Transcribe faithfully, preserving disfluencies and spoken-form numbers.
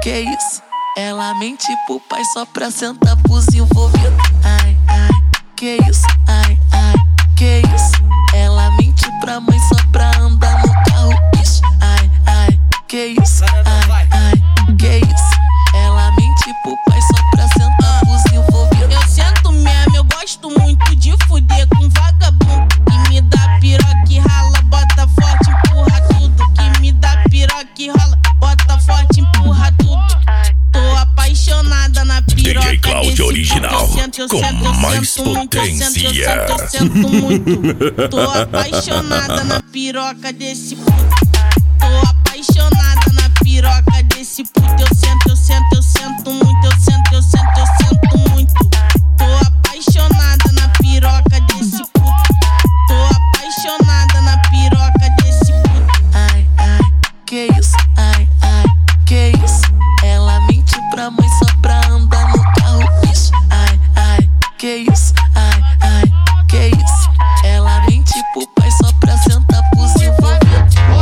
que isso? Ela mente pro pai só pra sentar pros envolvidos. Ai, ai, que isso? Ai, ai, que isso? Ela mente pra mãe só pra andar no carro. Ixi, ai, ai, que isso? Ai, ai, que isso? Ela mente pro pai só pra sentar pros envolvidos. Eu sento mesmo, eu gosto muito de fuder com vagabundo que me dá piroca e rala, bota forte, empurra tudo. Que me dá piroca e rola, bota forte, empurra tudo. Tô apaixonada na piroca D J Cláudio original, sento, eu com sento, eu mais sento muito, eu sento, eu potência. sento, eu sento muito. Tô apaixonada na piroca desse puto. Tô apaixonada na piroca desse puto. Eu sento, eu sento, eu sento muito, eu sento, eu sento, eu sento muito. Tô apaixonada na piroca desse puto. Tô apaixonada na piroca desse puto. Ai, ai, que isso? Ai, ai, que isso? Ela mente pra mãe só pra andar no carro. Ixi, ai, ai, que isso?